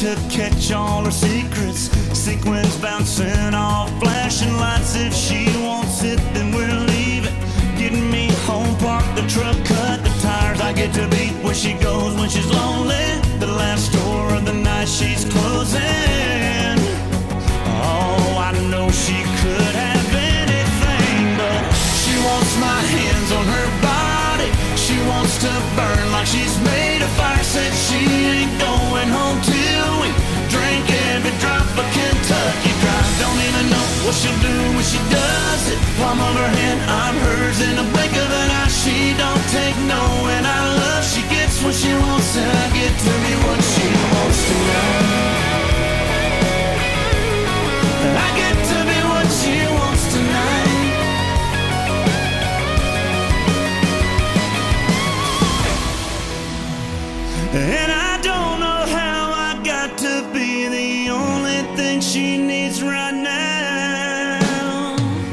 to catch all her secrets. Sequins bouncing off flashing lights. If she wants it, then we'll leave it. Getting me home, park the truck, cut the tires. I get to be where she goes when she's lonely. The last store of the night she's closing. Oh, I know she could have anything, but she wants my hands on her body. She wants to burn like she's made of fire. Said she ain't going home till we drink every drop of Kentucky Dry. Don't even know what she'll do when she does it. Palm of her hand, I'm hers in a blink of an eye. She don't take no, and I love she gets what she wants, and I get to be what she wants tonight. I get to be what she wants tonight. And I don't know how I got to be the only thing she needs right now.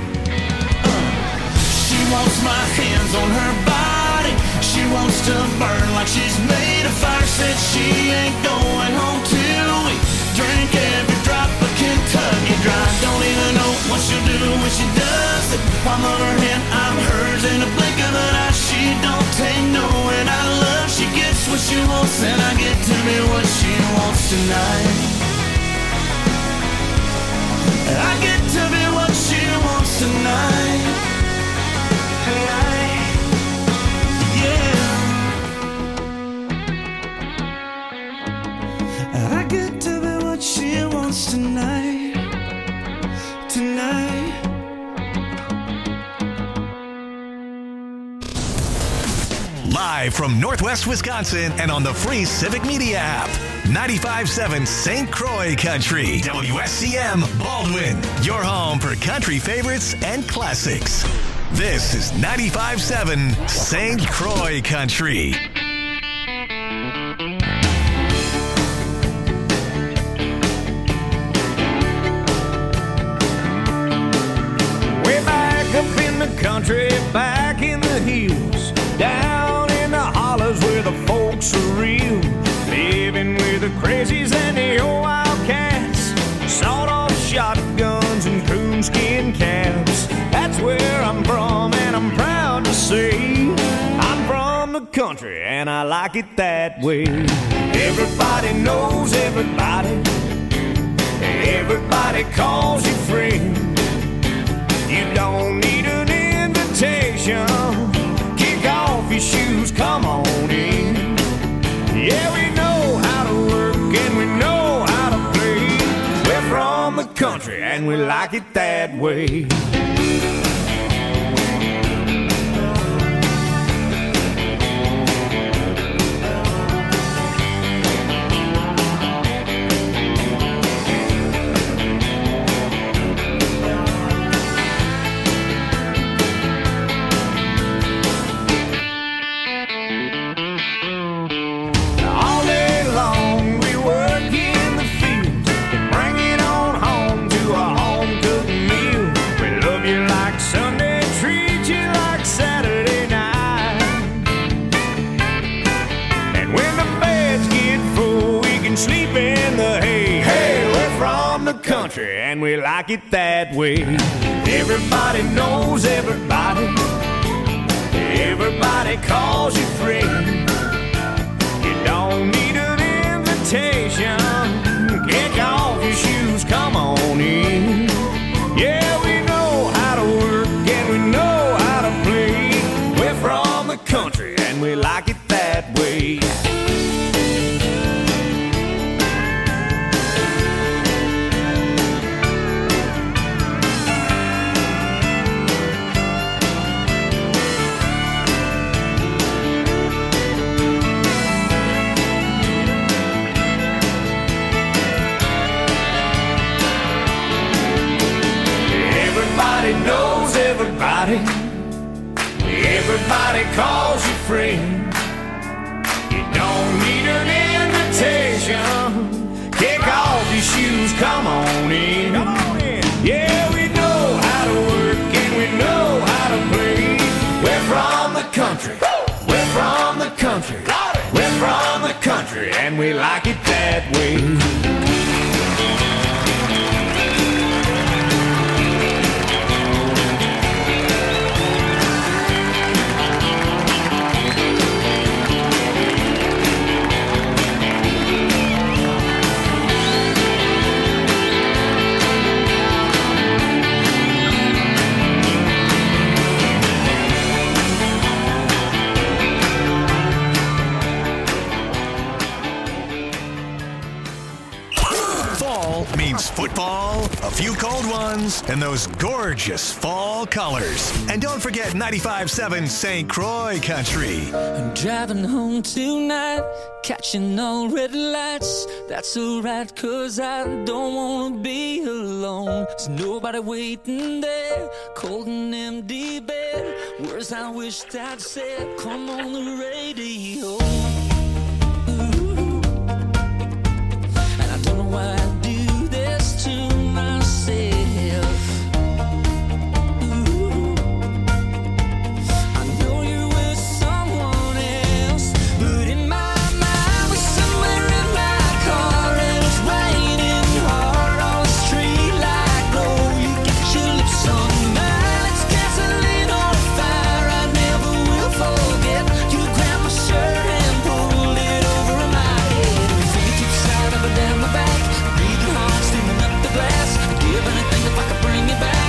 She wants my hands on her body. She wants to burn like she's made of fire. Said she ain't going home till we drink every drop of Kentucky Dry. Don't even know what she'll do when she does it. Palm of her hand, I'm hers in a blink of an eye. She don't take no, and I love she gets what she wants, and I get to be what she wants tonight. I get to be what she wants tonight. Yeah. I get to be what she wants tonight. Tonight. Live from Northwest Wisconsin and on the free Civic Media app. 95.7 St. Croix Country. WSCM Baldwin. Your home for country favorites and classics. This is 95.7 St. Croix Country. Way back up in the country, back in the hills, down in the hollers where the folks are real, living with the crazies and the old wildcats, sawed-off shotguns and coonskin caps. That's where I'm from, and I'm proud to say I'm from the country, and I like it that way. Everybody knows everybody. Everybody calls you friend. You don't need an invitation. Kick off your shoes, come on in. Yeah, we know how to work and we know how to play. We're from the country and we like it that way. And we like it that way. Everybody knows everybody. Everybody calls you friend. You don't need an invitation. Kick off your shoes, come on in. Yeah, we know how to work and we know how to play. We're from the country and we like it that way. Knows everybody. Everybody calls you friend. You don't need an invitation. Kick off your shoes, come on in. Come on in. Yeah, we know how to work and we know how to play. We're from the country. We're from the country. We're from the country and we like it that way. fall, a few cold ones, and those gorgeous fall colors. And don't forget 95.7 St. Croix Country. I'm driving home tonight, catching all red lights. That's alright, cause I don't wanna be alone. There's nobody waiting there, cold and empty bed. Words I wished I'd said, come on the radio. And I don't know why I do this to myself. I know you're with someone else, but in my mind we're somewhere in my car, and it's raining hard on the street like glow. You got your lips on mine, it's gasoline on fire. I never will forget. You grabbed my shirt and pulled it over my head. Your fingertips slide up and down my back, breathing hard, steaming up the glass. I'd give anything if I could bring you back.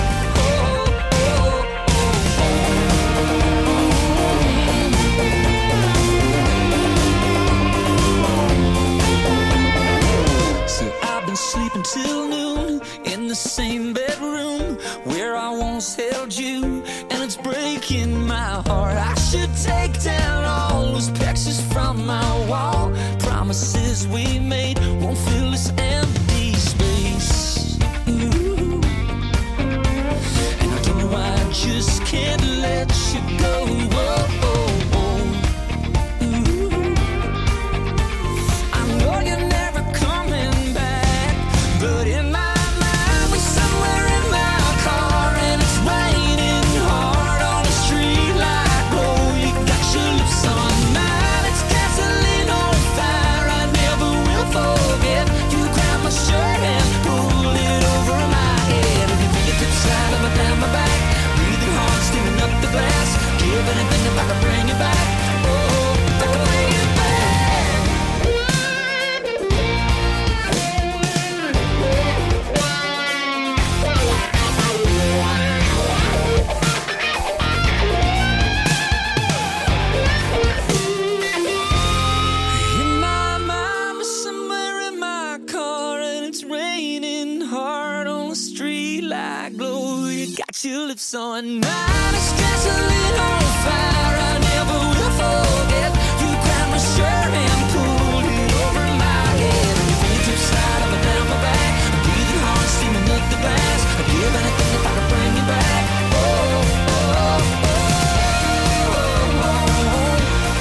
So I've been sleeping till noon in the same bedroom where I once held you, and it's breaking my heart. I should take down all those pictures from my wall. Promises we made won't fill this empty space. Ooh. And I don't know why I just can't let you go. Whoa, oh, oh. Ooh. I know you're never coming back, but in my mind we're somewhere in my car, and it's raining hard on the street like glow. You got your lips on mine, it's gasoline on fire. I never will forget. You grabbed my shirt and pulled it over my head, and your fingertips slide up and down my back, breathing hard, steaming up the glass. Give anything if I could bring you back. Oh, if I could bring you back. In my mind, we're somewhere in my car, and it's raining hard on the street like glow. You got your lips on mine, it's gasoline on fire. I never will forget. You grabbed my shirt and pulled it over my head, and your fingertips slide up and down my back, breathing hard, steaming up the glass. I'd give anything if I could bring you back. Oh, oh, oh, oh, oh, oh.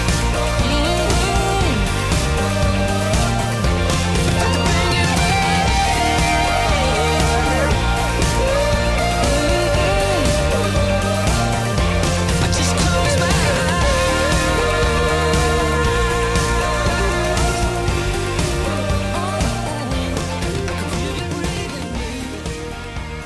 I just close my eyes.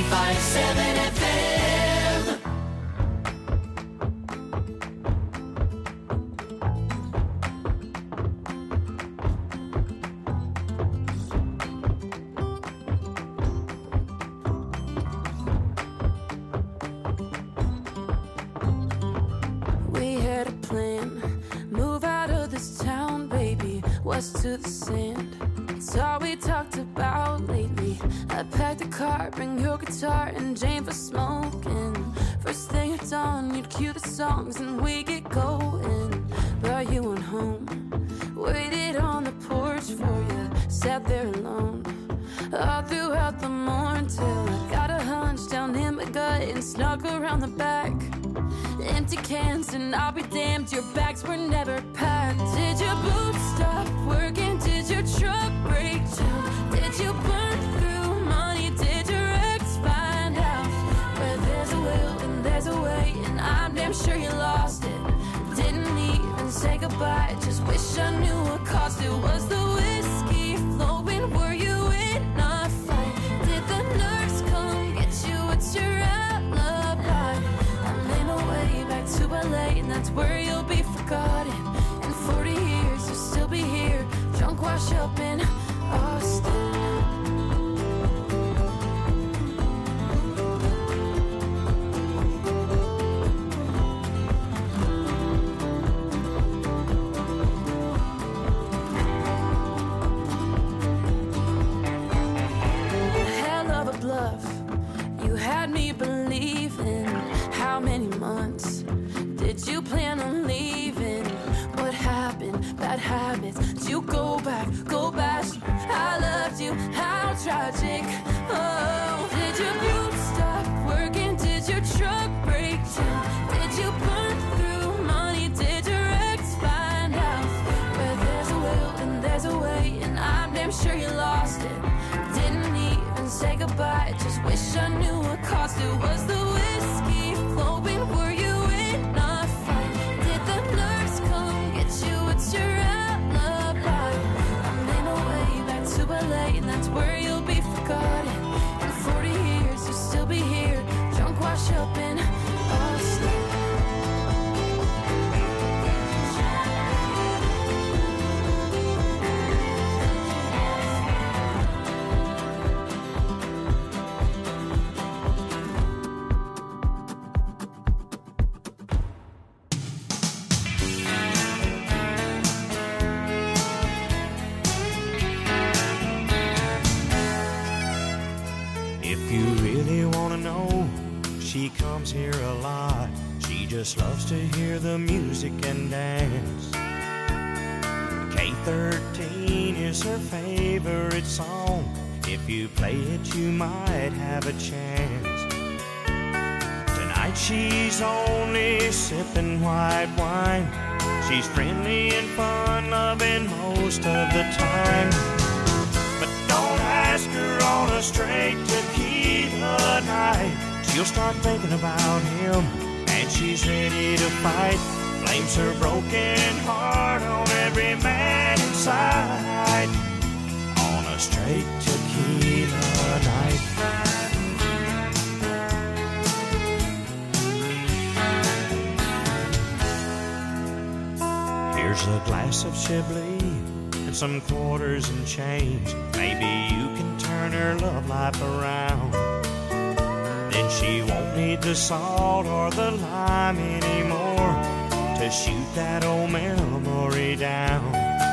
95.7 FM. We had a plan, move out of this town, baby, west to the sand. It's all we talked about lately. I packed a car, bring your guitar and Jane for smoking. First thing at dawn, you'd cue the songs and we get going. Brought you on home, waited on the porch for you, sat there alone all throughout the morning till I got a hunch down in my gut and snuck around the back. Empty cans and I'll be damned, your bags were never packed. Did your boots stop working? Did your truck break down? Did you burn through money? Did your ex find out? Where there's a will and there's a way, and I'm damn sure you lost it. Didn't even say goodbye, just wish I knew what caused it. Was the whiskey flowing? Were you in a fight? Did the nurse come get you? What's your alibi? I made my way back to LA, and that's where you'll be forgotten. In 40 years you'll still be here, drunk, wash up in Austin. Hell of a bluff, you had me believing. How many months did you plan on leaving? What happened? Bad habits. Did you go back? Go back. I loved you. How tragic. Oh, did your boots stop working? Did your truck break down? Did you burn through money? Did your ex find out? Where there's a will and there's a way, and I'm damn sure you lost it. Didn't even say goodbye, just wish I knew what caused it. Was the whiskey flowing? Were you in a fight? Did the nurse come get you? What's your alibi? I made my way back to LA, and that's where you'll be forgotten. In 40 years you'll still be here, drunk, wash up in Austin. If you really want to know, she comes here a lot. She just loves to hear the music and dance. K13 is her favorite song. If you play it, you might have a chance. Tonight she's only sipping white wine. She's friendly and fun-loving most of the time. But don't ask her on a straight tequila night. She'll start thinking about him, and she's ready to fight. Blames her broken heart on every man inside. On a straight tequila night. Here's a glass of Chablis and some quarters and change. Maybe you can turn her love life around. Then she won't need the salt or the lime anymore to shoot that old memory down.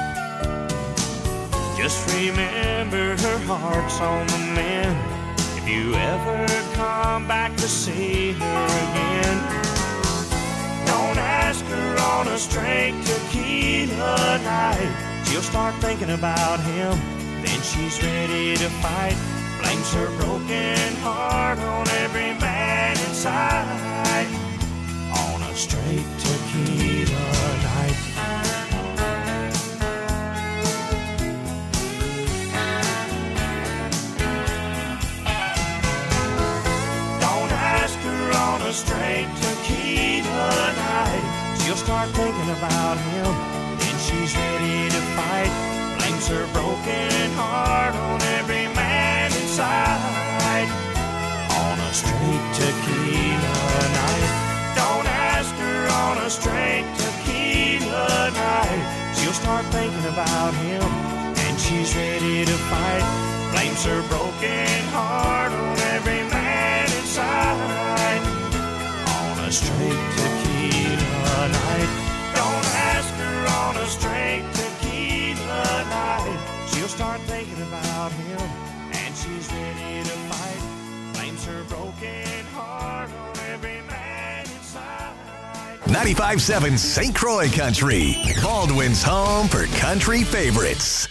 Just remember her heart's on the mend. If you ever come back to see her again, don't ask her on a straight tequila night. She'll start thinking about him, then she's ready to fight. Blames her broken heart on every man inside. On a straight tequila night. Don't ask her on a straight tequila night. She'll start thinking about him, then she's ready to fight. Blames her broken heart on every man inside. On straight tequila night. Don't ask her on a straight tequila night. She'll start thinking about him, and she's ready to fight. Blames her broken heart on every man inside. On a straight tequila night. Don't ask her on a straight tequila night. She'll start thinking about him, and she's ready to fight. Blames her broken heart on every man inside. 95.7 St. Croix Country, Baldwin's home for country favorites.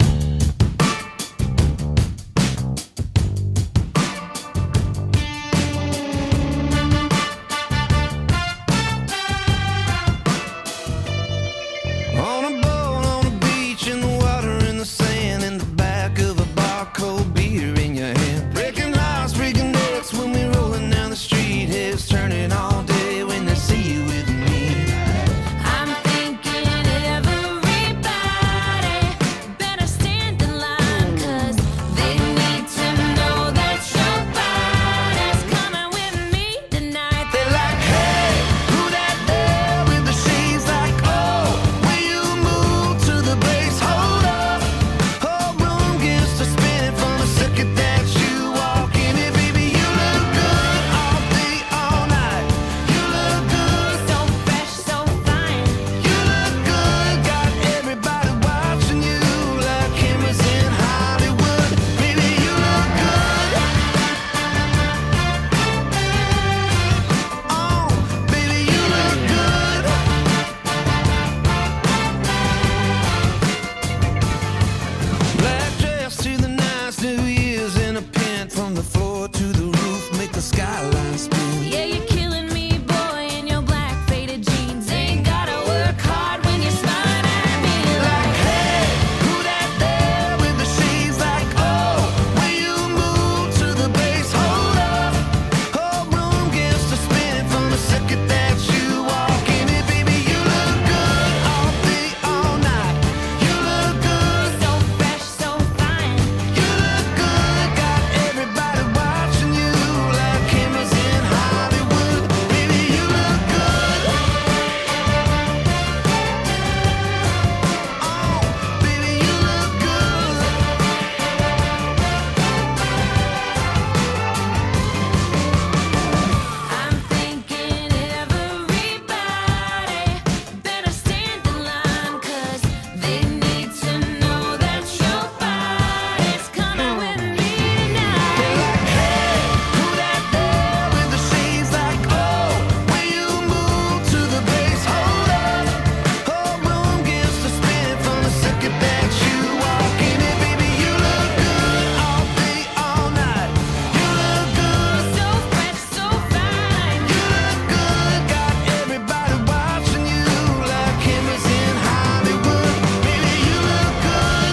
On a boat, on a beach, in the water, in the sand, in the back of a bar, cold beer in your hand. Breaking hearts, breaking necks when we rolling down the street. Heads turning all day when they see you with me. I'm thinking everybody better stand in line, 'cause they need to know that your body's coming with me tonight. They're like, hey, who that there with the shades? Like, oh, will you move to the bass? Hold up, whole room gets to spinning from the second that you walk in it. Baby, you look good all day, all night. You look good, So fresh, so fine. you look good. Got everybody watching you like cameras in Hollywood. Baby, you look good. Oh, baby, you look good. Black dress to the nice New Year's in a pant from the floor to the roof, make the skyline spin. Yeah, you're killing me, boy, in your black faded jeans. Ain't gotta work hard when you're smiling at me. Like, hey, who that there with the shades? Like, oh, will you move to the bass? Hold up, whole room gets to spinning from the second that you walk in it. Baby, you look good all day, all night. You look good, So fresh, so fine. you look good. Got everybody watching you like cameras in Hollywood. Baby, you look good. Oh, baby, you look good. I'm thinking everybody better stand in line, 'cause they need to know that your body's coming with me tonight. Hey, who that there with the shades? Like, oh, will you move to the bass? Hold up, whole room gets to spin from the second that you walk in it. Baby, you look good all day, all night. You look good, So fresh, so fine. you look good. Got everybody watching you like cameras in Hollywood. Baby, you look good.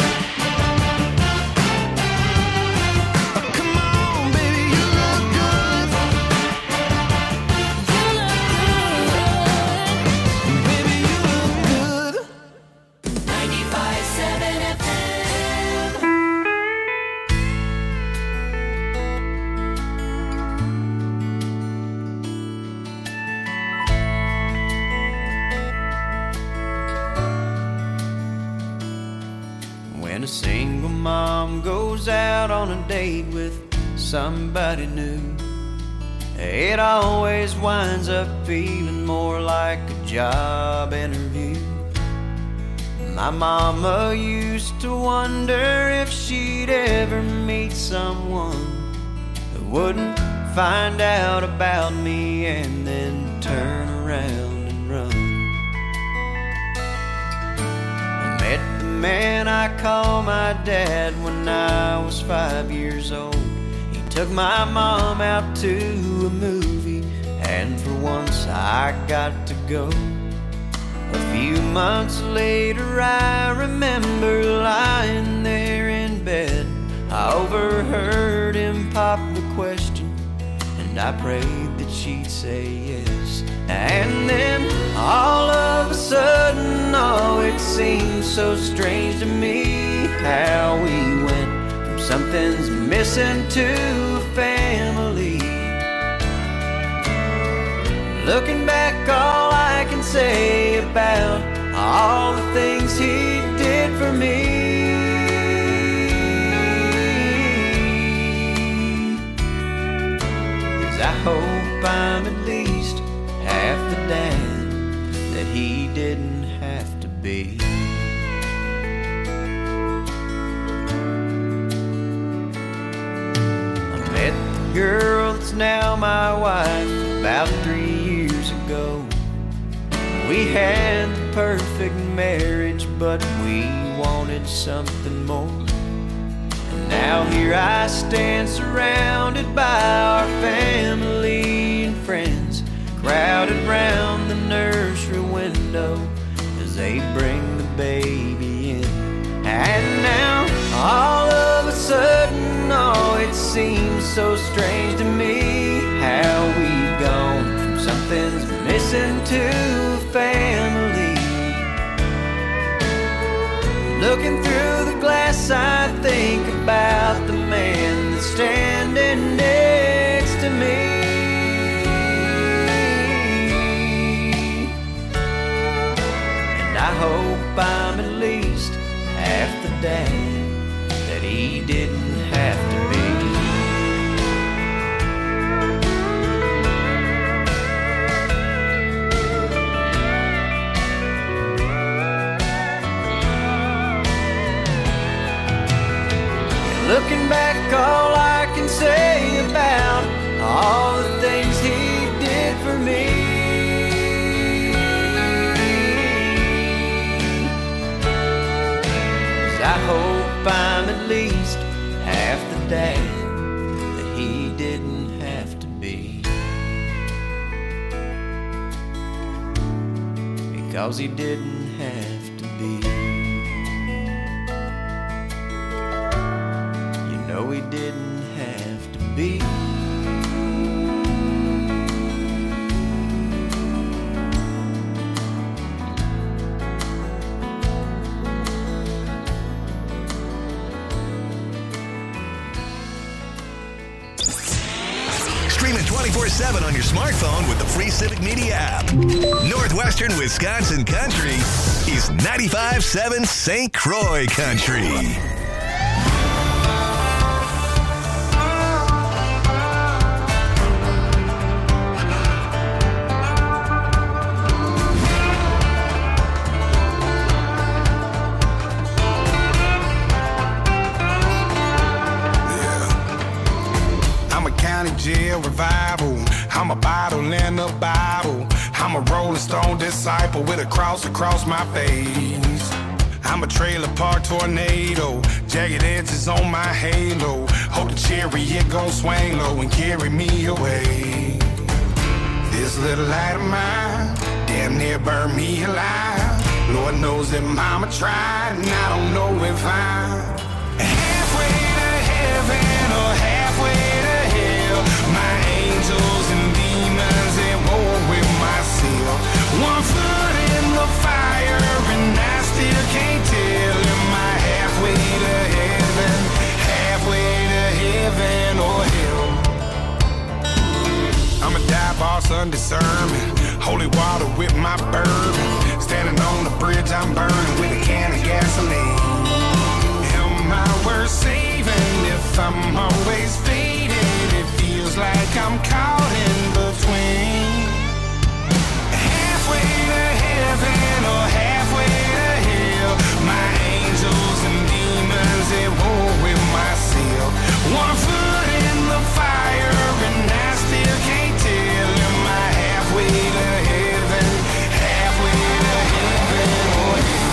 Come on, baby, you look good. Baby, you look good. 95.7 FM. When a single mom goes out on a date with somebody new, it always winds up feeling more like a job interview. My mama used to wonder if she'd ever meet someone who wouldn't find out about me and then turn around and run. I met the man I call my dad when I was 5 years old. He took my mom out to a movie, and for once I got to go. A few months later I remember lying there in bed. I overheard him pop the question, and I prayed that she'd say yes. And then all of a sudden, oh, it seemed so strange to me how we went from something's missing to a family. Looking back, all I can say about all the things he did for me is I hope I'm at least half the dad that he didn't have to be. I met the girl that's now my wife about 3 years ago. We had the perfect marriage, but we wanted something more. And now here I stand surrounded by our family and friends, crowded round the nursery window as they bring the baby in. And now all of a sudden, oh, it seems so strange to me how we've gone from something's missing to family. Looking through the glass, I think about the man that's standing next to me. And I hope I'm at least half the dad that he didn't have to be. Looking back, all I can say about all the things he did for me is I hope I'm at least half the dad that he didn't have to be, because he didn't have to be. No, he didn't have to be. Stream it 24/7 on your smartphone with the free Civic Media app. Northwestern Wisconsin Country is 95.7 St. Croix Country. Jail revival. I'm a bottle and a Bible. I'm a Rolling Stone disciple with a cross across my face. I'm a trailer park tornado, jagged edges on my halo. Hope the chariot gon' swing low and carry me away. This little light of mine damn near burned me alive. Lord knows that mama tried, and I don't know if I'm halfway to heaven or halfway to hell. My angels and demons at war with myself. One foot in the fire and I still can't tell. Am I halfway to heaven, halfway to heaven or hell? I'm a dive boss undiscernment, holy water with my bourbon. Standing on the bridge I'm burning with a can of gasoline. Am I worth saving if I'm always fading? It feels like I'm caught in between. Halfway to heaven or halfway to hell. My angels and demons at war with myself. One foot in the fire and I still can't tell. Am I halfway to heaven, halfway to heaven or hell?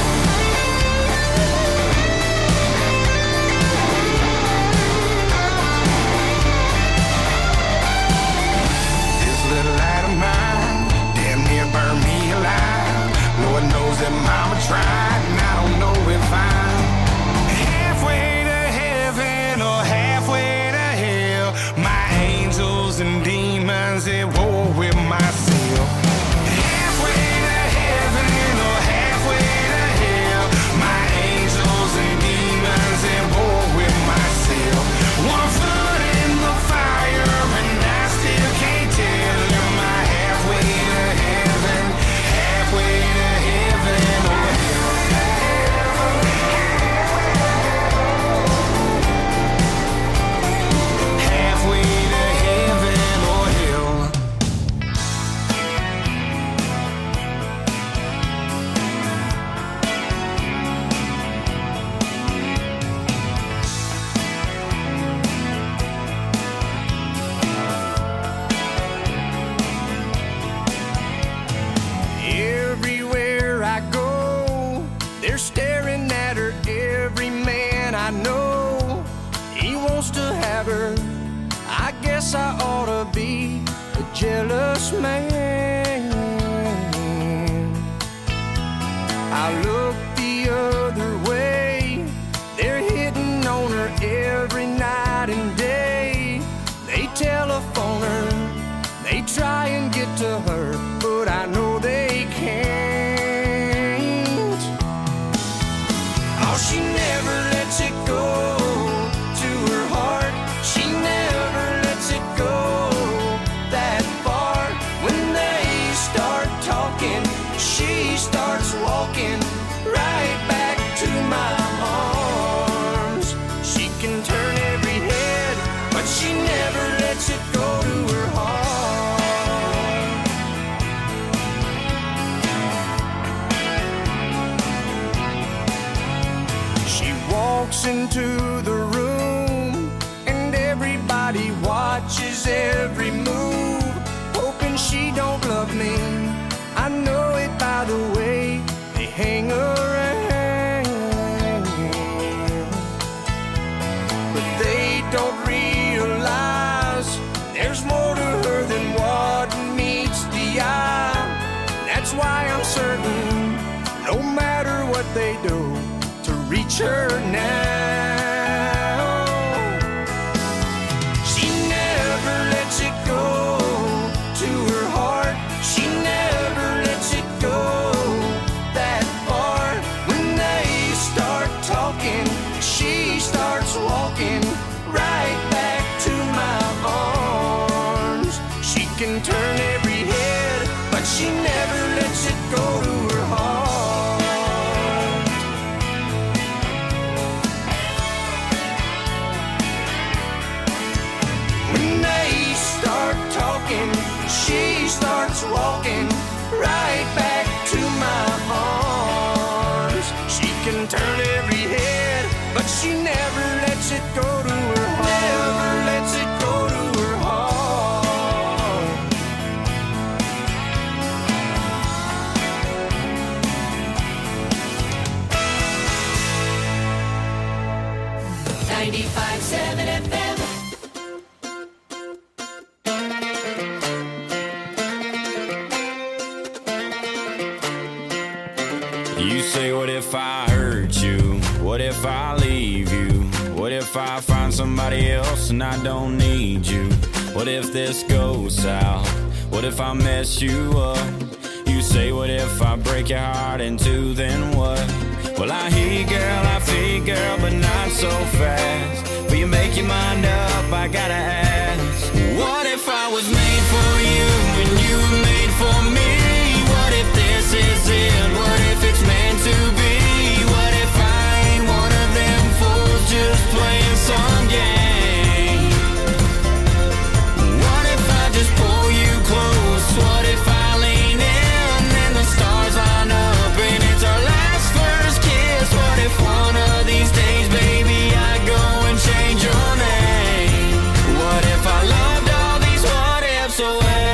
This little light of mine damn near burned me alive. Lord knows that mama tried, and I don't know if I'm halfway to heaven or halfway to hell. My angels and demons at war with myself. Halfway to heaven or halfway to hell. My angels and demons at war with myself. One foot in the fire and I still can't tell. Am I halfway to guess I ought to be a jealous man. I look the other way. They're hitting on her every night and day. They telephone her, they try and get to her, but I know they can't. Oh, she never lets it go to her heart. She never lets it go that far. When they start talking, she starts walking right back to my arms. She can turn every head, but she never lets it go to her heart. She walks into the room and everybody watches every move, hoping she don't love me. I know it by the way they hang around, but they don't realize there's more to her than what meets the eye. That's why I'm certain, no matter what they do, to reach her now. She never lets it go to her heart. She never lets it go that far. When they start talking, she starts walking right back to my arms. She can turn every head, but she never lets it go to her heart. When they start talking, she starts walking right back to my arms. She can turn every head, but she never lets it go to her heart. Never lets it go to her heart. 95.7 FM. You say, what if I hurt you? What if I leave you? What if I find somebody else and I don't need you? What if this goes south? What if I mess you up? You say, what if I break your heart in two, then what? Well, I hear you, girl, I feel you, girl, but not so fast. Will you make your mind up? I gotta ask. What if I was made for you and you were made for me? What if this is it? What if it's meant to be? What if I ain't one of them fools just playing some game? What if I just pull you close? What if I lean in and the stars line up and it's our last first kiss? What if one of these days, baby, I go and change your name? What if I loved all these what ifs away?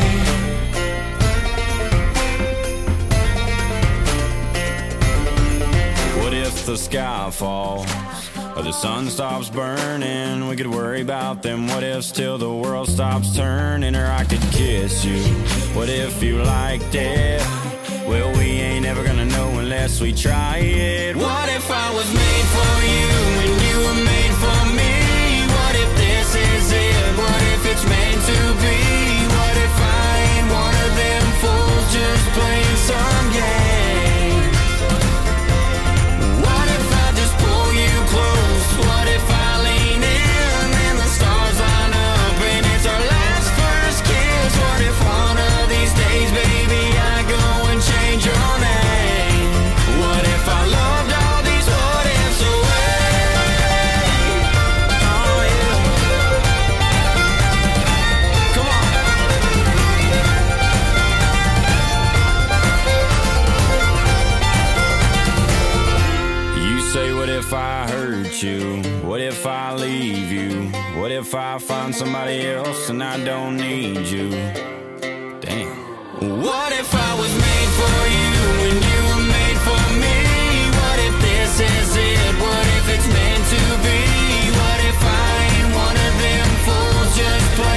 What if the sky falls or the sun stops burning? We could worry about them what ifs till the world stops turning. Or I could kiss you. What if you liked it? Well, we ain't ever gonna know unless we try it. What if I was made for you and you were made for me? What if this is it? What if it's meant to be? What if I ain't one of them fools just playing some game? What if I just pull you close? What if I lean in and the stars line up and it's our last first kiss? What if one of these days, baby, I go and change your name? What if I loved all these what ifs away? Oh yeah. Come on. You say, what if I hurt you? What if I leave you? What if I find somebody else and I don't need you? Damn. What if I was made for you and you were made for me? What if this is it? What if it's meant to be? What if I ain't one of them fools just playing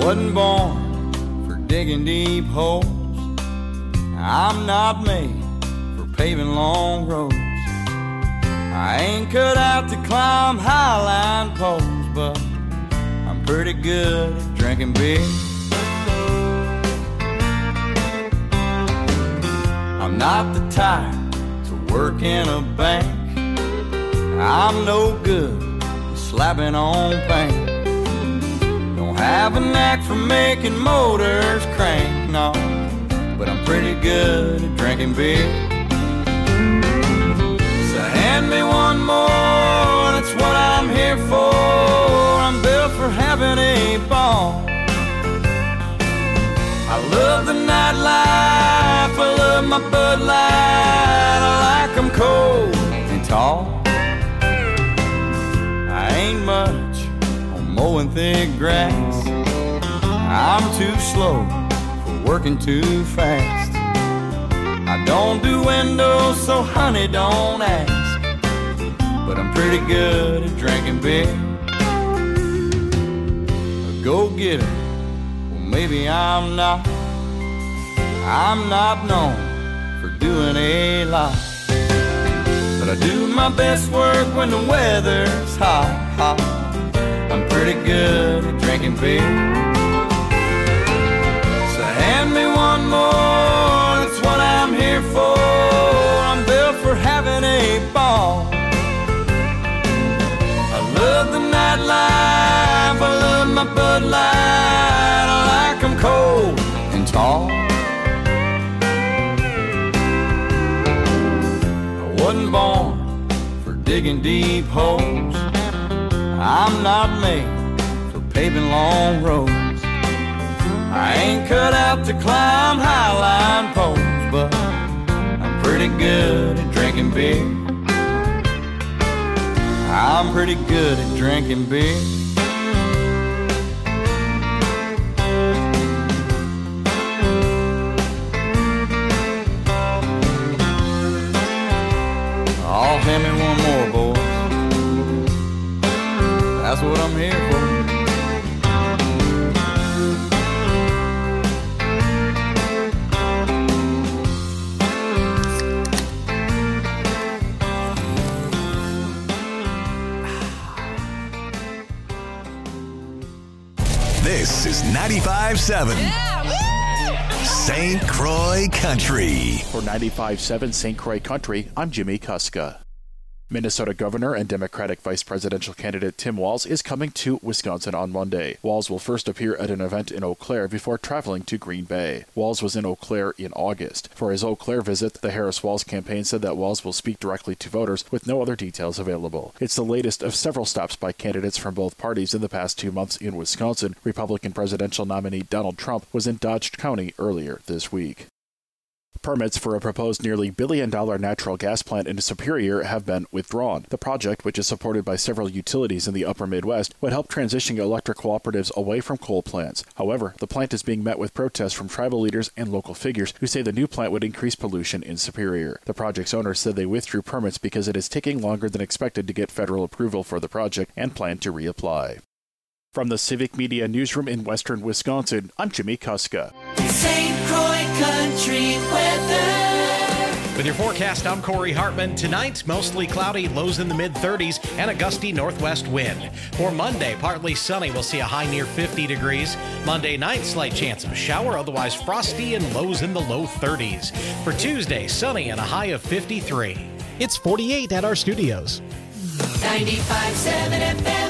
Wasn't born for digging deep holes. I'm not made for paving long roads. I ain't cut out to climb highline poles, but I'm pretty good at drinking beer. I'm not the type to work in a bank. I'm no good at slapping on paint. Don't have a knack for making motors crank, no, but I'm pretty good at drinking beer. So hand me one more, that's what I'm here for. I'm built for having a ball. I love the nightlife, I love my Bud Light. I like them cold and tall. I ain't much on mowing thick grass. I'm too slow for working too fast. I don't do windows, so honey, don't ask. But I'm pretty good at drinking beer. A go-getter, well maybe I'm not. I'm not known for doing a lot, but I do my best work when the weather's hot, hot. I'm pretty good at drinking beer. So hand me one more, that's what I'm here for. I'm built for having a ball. I love the nightlife, I love my Bud Light. I like them cold and tall. Wasn't born for digging deep holes. I'm not made for paving long roads. I ain't cut out to climb highline poles, but I'm pretty good at drinking beer. I'm pretty good at drinking beer. Oh, hand me one more, boys. That's what I'm here for. This is 95.7 St. Croix Country. For 95.7 St. Croix Country, I'm Jimmy Kuska. Minnesota Governor and Democratic Vice Presidential candidate Tim Walz is coming to Wisconsin on Monday. Walz will first appear at an event in Eau Claire before traveling to Green Bay. Walz was in Eau Claire in August. For his Eau Claire visit, the Harris-Walz campaign said that Walz will speak directly to voters with no other details available. It's the latest of several stops by candidates from both parties in the past 2 months in Wisconsin. Republican presidential nominee Donald Trump was in Dodge County earlier this week. Permits for a proposed nearly $1 billion natural gas plant in Superior have been withdrawn. The project, which is supported by several utilities in the upper Midwest, would help transition electric cooperatives away from coal plants. However, the plant is being met with protests from tribal leaders and local figures who say the new plant would increase pollution in Superior. The project's owners said they withdrew permits because it is taking longer than expected to get federal approval for the project and plan to reapply. From the Civic Media Newsroom in western Wisconsin, I'm Jimmy Kuska. St. Croix Country weather. With your forecast, I'm Corey Hartman. Tonight, mostly cloudy, lows in the mid-30s, and a gusty northwest wind. For Monday, partly sunny. We'll see a high near 50 degrees. Monday night, slight chance of a shower, otherwise frosty and lows in the low 30s. For Tuesday, sunny and a high of 53. It's 48 at our studios. 95.7 FM.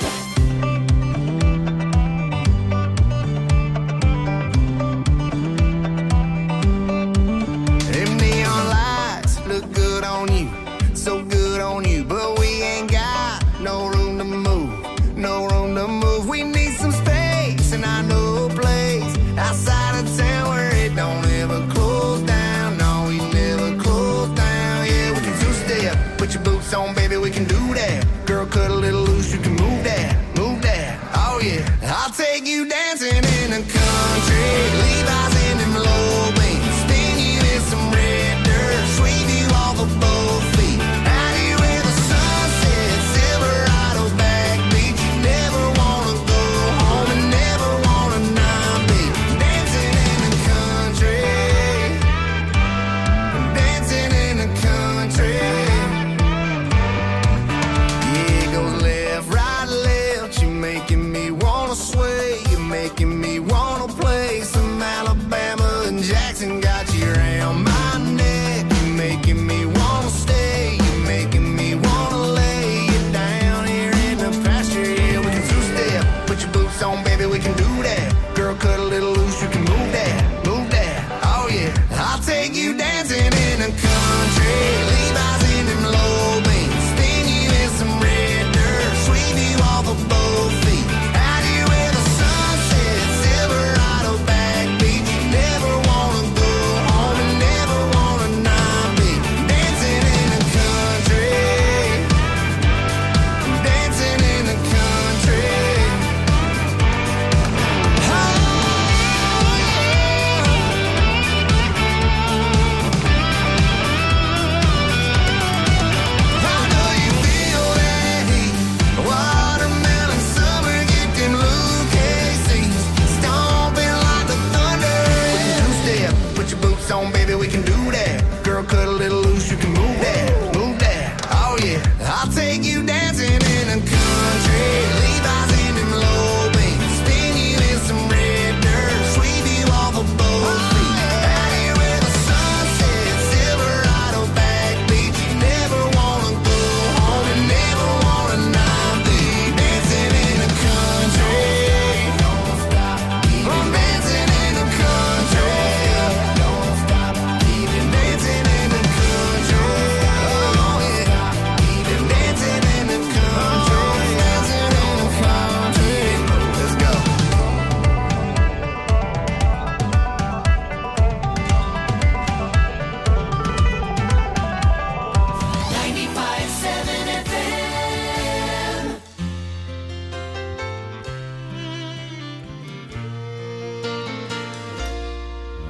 So good on you, but we ain't got no room to move, no room to move. We need some space, and I know a place outside of town where it don't ever close down. No, we never close down. Yeah, we can two-step, put your boots on, baby, we can do that. Girl, cut a little loose, you can move that, move that. Oh yeah, I'll take you dancing in the country, Levi's in them low beams, spin you in some red dirt, sweep you off the boat feet. Silverado back beach, never wanna go home and never wanna know.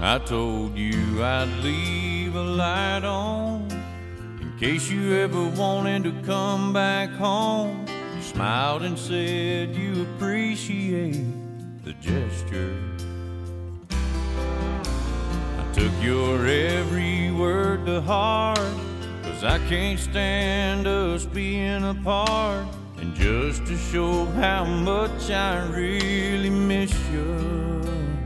I told you I'd leave a light on in case you ever wanted to come back home. You smiled and said you appreciate the gesture. I took your every word to heart, 'cause I can't stand us being apart. And just to show how much I really miss you,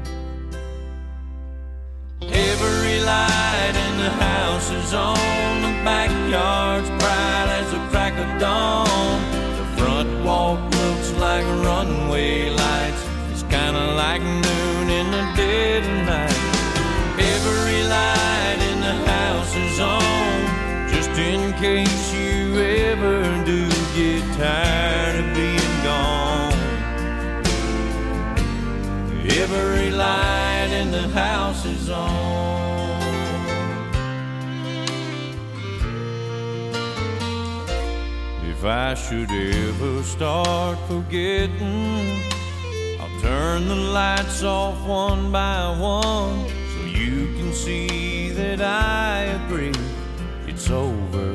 every light in the house is on. The backyard's bright as the crack of dawn. The front walk looks like runway lights. It's kinda like noon in the dead of night. Every light in the house is on, just in case you ever do get tired of being gone. Every light in the house is on. If I should ever start forgetting, I'll turn the lights off one by one, so you can see that I agree it's over.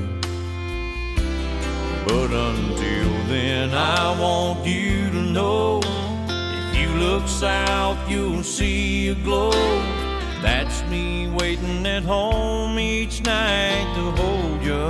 But until then, I want you to know, if you look south, you'll see a glow. That's me waiting at home each night to hold you.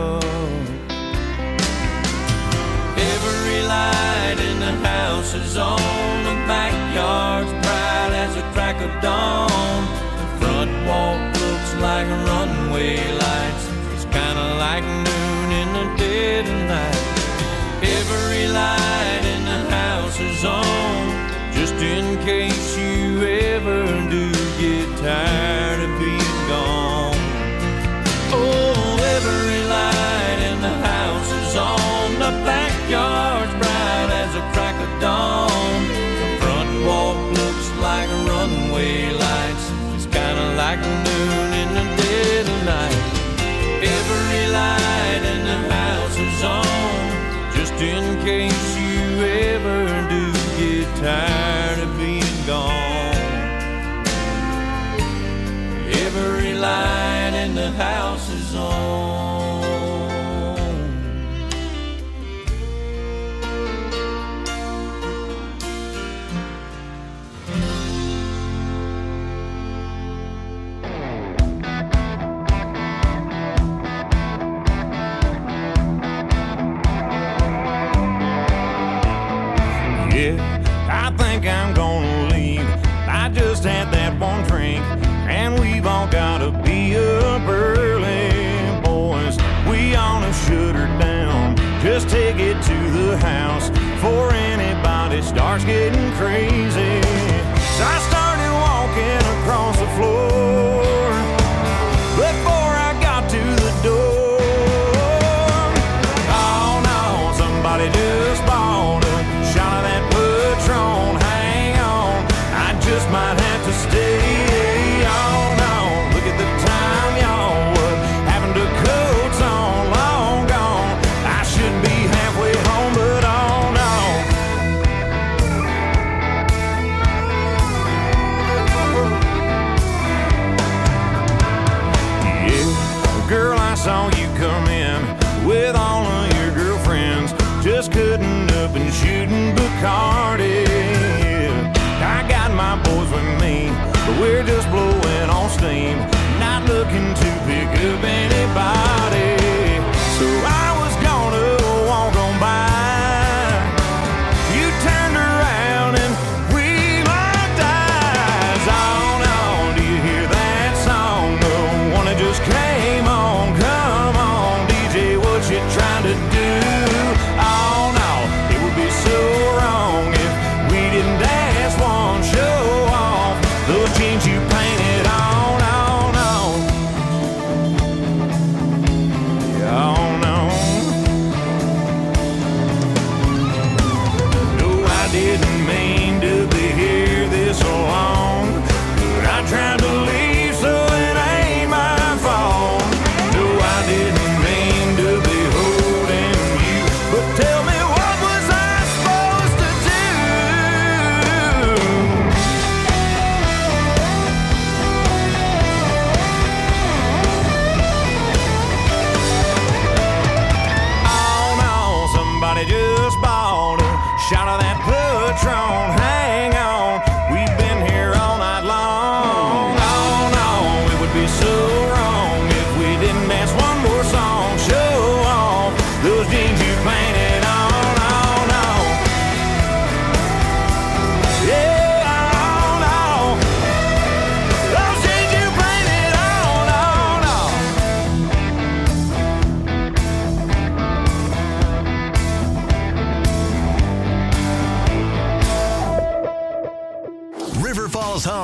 Every light in the house is on. The backyard's bright as the crack of dawn. The front walk looks like runway lights. It's kinda like noon in the dead of night. Every light in the house is on, just in case you ever do get tired of being gone. Oh, every light in the house is on. The backyard's bright as a crack of dawn. The front walk looks like runway lights. It's kinda like noon in the dead of night. Every light in the house is on, just in case you ever do get tired of being gone. Every light in the house is on. Yeah, I think I'm gonna leave. I just had that one drink, and we've all gotta be up early, boys. We ought to shut her down, just take it to the house before anybody starts getting crazy. So I started walking across the floor before I got to the door. Oh no, somebody just bought a shot of that Patron. Hang on, I just might have to stay. Oh no, look at the time, y'all. What happened to coats on? Long gone. I should be halfway home, but oh no. Yeah, girl, I saw you come in with all of your girlfriends, just cutting up and shooting Bacardi. I got my boys with me, but we're just blowing on steam, not looking to pick up anybody. So I was gonna walk on by. You turned around and we locked eyes. Oh no, do you hear that song? The one that just came on. Come on, DJ, what you trying to do? Oh no, it would be so wrong if we didn't dance one, show off those jeans you painted on. Oh no.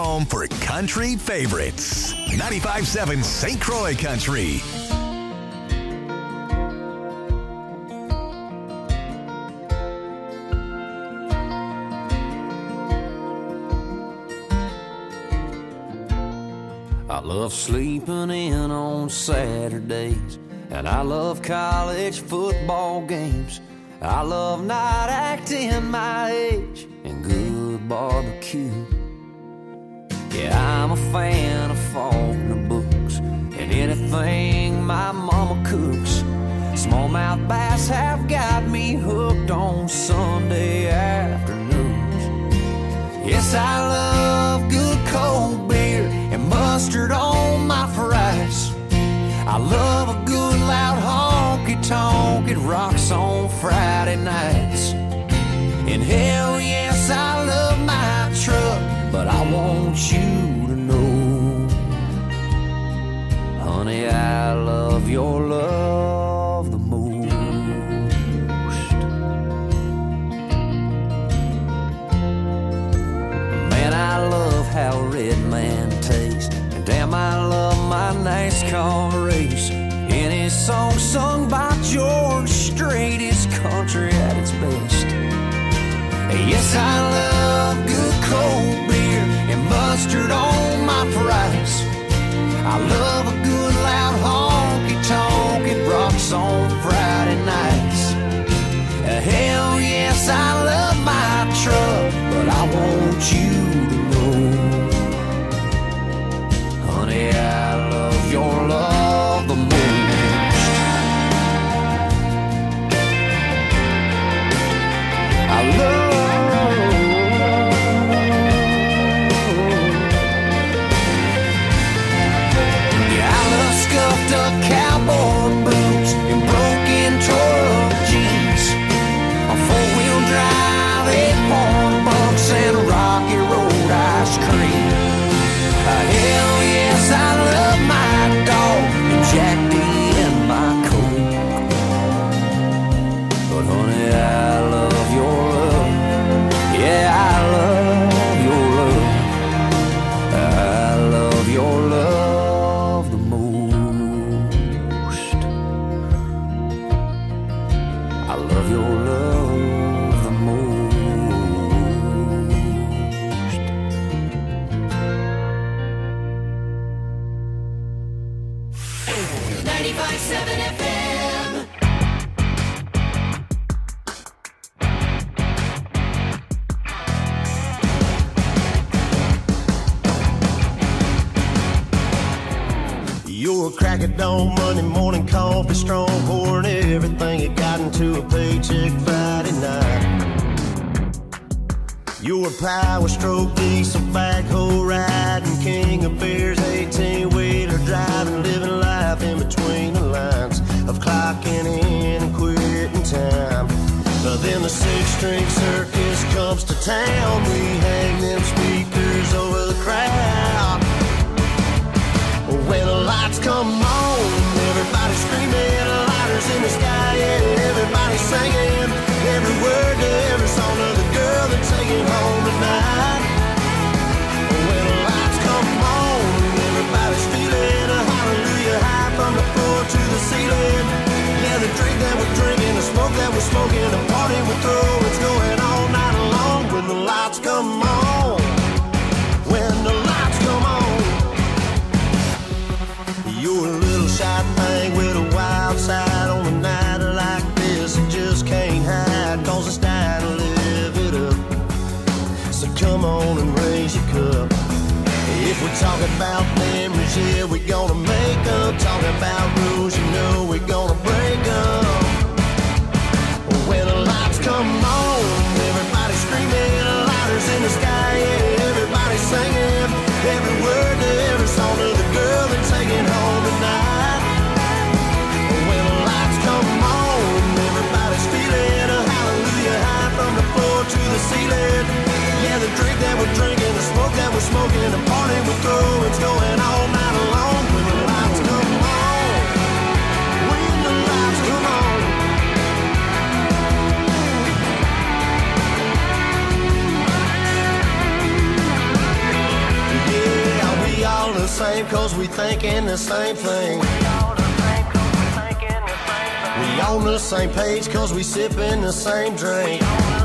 home for country favorites. 95.7 St. Croix Country. I love sleeping in on Saturdays, and I love college football games. I love not acting my age and good barbecue. Yeah, I'm a fan of Faulkner books and anything my mama cooks. Smallmouth bass have got me hooked on Sunday afternoons. Yes, I love good cold beer and mustard on my fries. I love a good loud honky-tonk. It rocks on Friday nights. And hell yes, I love my truck, but I want you to know, honey, I love your love the most. Man, I love how Red Man tastes, and damn, I love my NASCAR race. Any song sung by George Strait is country at its best. Yes, I love good cold beer and mustard on my fries. I love a good loud honky-tonk. It rocks on Friday nights. Hell yes, I love my truck, but I want you to know, honey, I love your love the most. I love scuffed up cowboy boots and broken tore-up jeans, a four-wheel drive, 8-point bucks, and Rocky Road ice cream. Hell yes, I love my dog and Jack D and my Coke. But honey, I love your love. Yeah, I love your love. I love your love. Crack of dawn, Monday morning coffee, strong pouring everything you got into a paycheck Friday night. Your power stroke, diesel backhoe riding, king of beers, 18-wheeler driving, living life in between the lines of clocking in and quitting time. Then the six-string circus comes to town. We hang them speakers over the crowd. When the lights come on, everybody screaming, lighters in the sky, yeah, everybody singing every word to every song of the girl they're taking home tonight. When the lights come on, everybody's feeling a hallelujah high from the floor to the ceiling. Yeah, the drink that we're drinking, the smoke that we're smoking, the party we're throwing, it's going all night long. When the lights come on, when the lights come on. You're a little shy thing with a wild side on a night like this. You just can't hide, cause it's time to live it up. So come on and raise your cup. If we're talking about memories, yeah, we're gonna make them. Talking about rules, you know we're gonna break them. When the lights come on, everybody screaming, lighters in the sky, yeah, everybody singing every word to every song of the girl they're taking home tonight. When the lights come on, everybody's feeling a hallelujah high from the floor to the ceiling. Yeah, the drink that we're drinking, the smoke that we're smoking, the party we're throwing, it's going all night long. When the lights come on, when the lights come on. the same cause we thinking the same thing. We on the same page cause we sipping the same drink.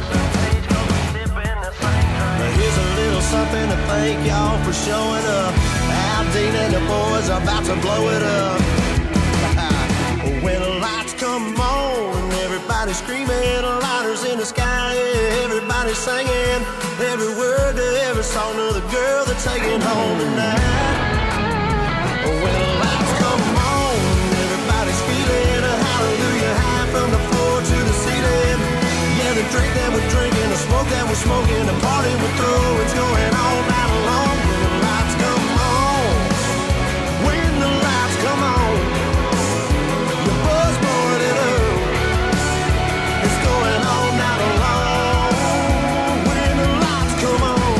Now here's a little something to thank y'all for showing up. Al Dean and the boys are about to blow it up. When the lights come on and everybody's screaming, lighters in the sky, yeah, everybody's singing every word to every song of the girl they're taking home tonight. When the lights come on and everybody's feeling a hallelujah high from the floor to the ceiling. Yeah, the drink that we're drinking, the smoke that we're smoking, the party we're through, it's going all night long. When the lights come on, when the lights come on, the buzz more than up, it's going all night long. When the lights come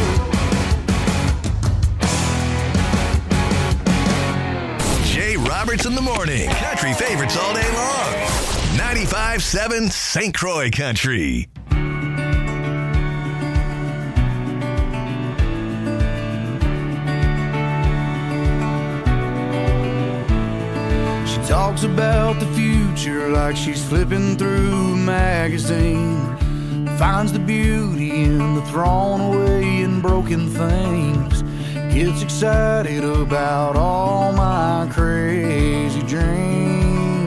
on. Jay Roberts in the morning. Country favorites all day long. 95.7 St. Croix Country. She talks about the future like she's flipping through a magazine. Finds the beauty in the thrown away and broken things. Gets excited about all my crazy dreams.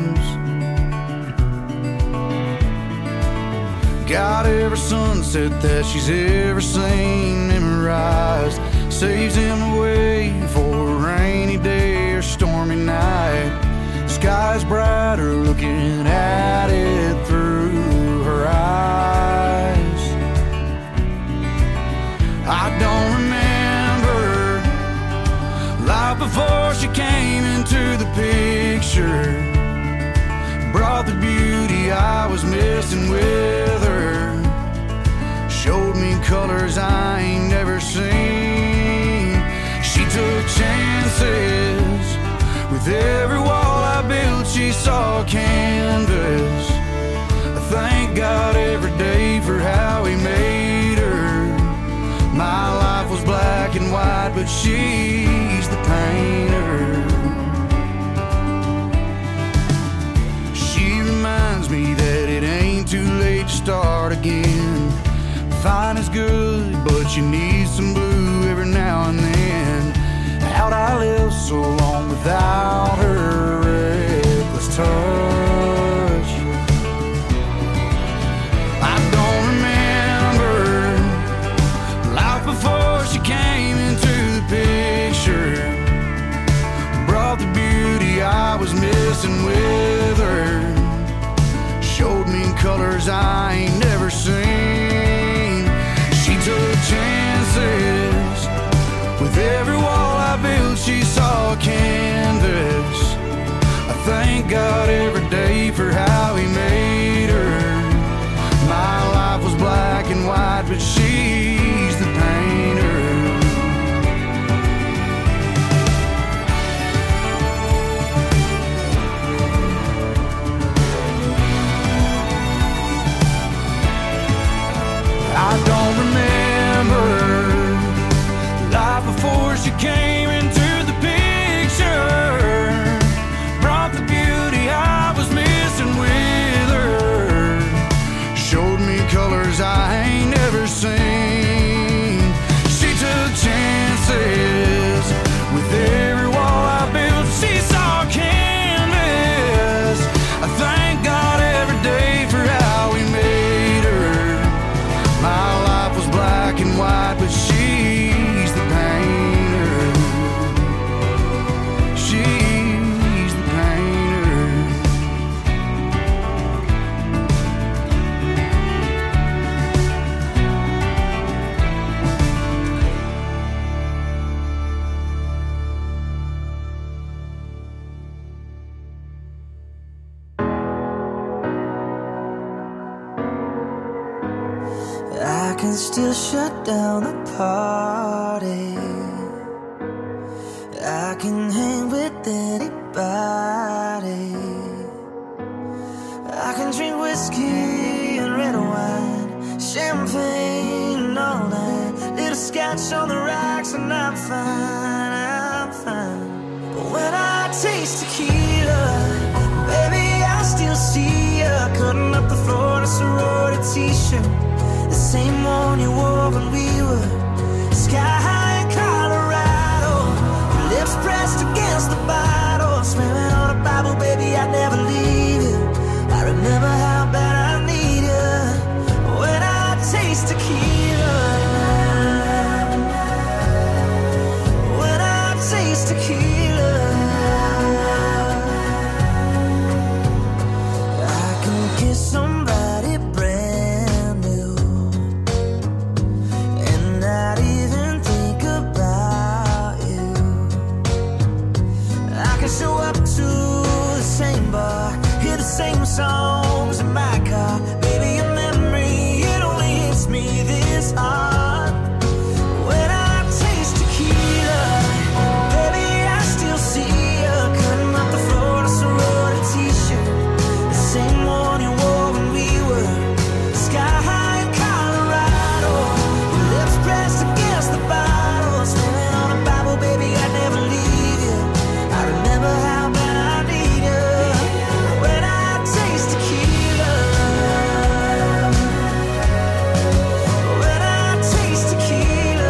Got every sunset that she's ever seen memorized. Saves him away for a rainy day or stormy night. Sky's brighter looking at it through her eyes. I don't remember life before she came into the picture. Brought the beauty I was missing with her. Showed me colors I ain't never seen. She took chances. With every wall I built she saw canvas. I thank God every day for how he made her. My life was black and white, but she's the painter. She reminds me that it ain't too late to start again. Fine is good, but you need some blue every now and then. How'd I live so long without her reckless touch? I don't remember life before she came into the picture. Brought the beauty I was missing with her. Showed me colors I ain't never seen. She took chances. With every wall I built she saw canvas. I thank God every day for how he made her. My life was black and white, but she's the painter. I don't remember life before she came into the picture. Brought the beauty I was missing with her. Showed me colors I ain't never seen. She took chances. With every wall I built she saw canvas. I thank God every day for how he made her. My life was black and white, but she's the painter. She's the painter. I can still shut down the party. I can hang with anybody. I can drink whiskey and red wine, champagne and all that. Little scotch on the rocks and I'm fine, I'm fine. taste tequila, baby, I still see ya cutting up the floor in a sorority t-shirt, the same one you wore when we were sky high in Colorado. Your lips pressed against the bottle, swearing on a Bible, baby, I'd never leave you. I remember how bad I need you when I taste tequila. When I taste tequila, I can kiss somebody brand new and not even think about you. I can show up to the same bar, hear the same songs in my car. Baby, your memory, it only hits me this hard. When I taste tequila, baby, I still see you cutting up the floor in a sorority t-shirt, the same one you wore when we were sky high in Colorado. Your lips pressed against the bottle, swearing on a Bible, baby, I'd never leave you. I remember how bad I need you when I taste tequila. When I taste tequila.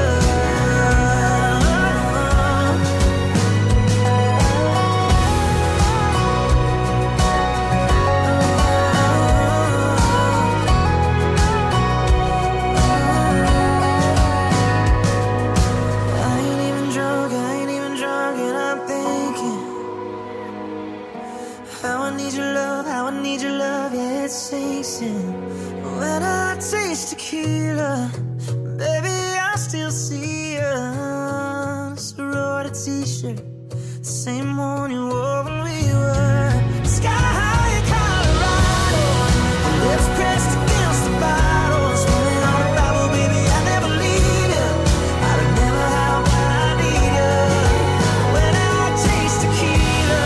I ain't even drunk, and I'm thinking how I need your love, how I need your love, yeah, it sinks in. When I taste tequila, baby, I still see you. Sorority t-shirt, the same one you wore when we were sky high in Colorado. Your lips pressed against the bottle, swearing on a Bible, baby, I never leave you. I remember how bad I need you when I taste tequila.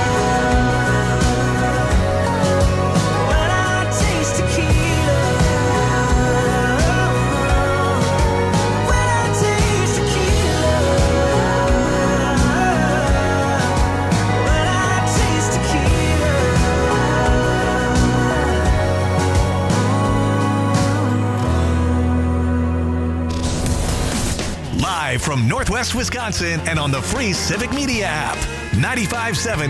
When I taste tequila. When I taste tequila. When I taste tequila. Live from Northwest Wisconsin and on the free Civic Media app. 95.7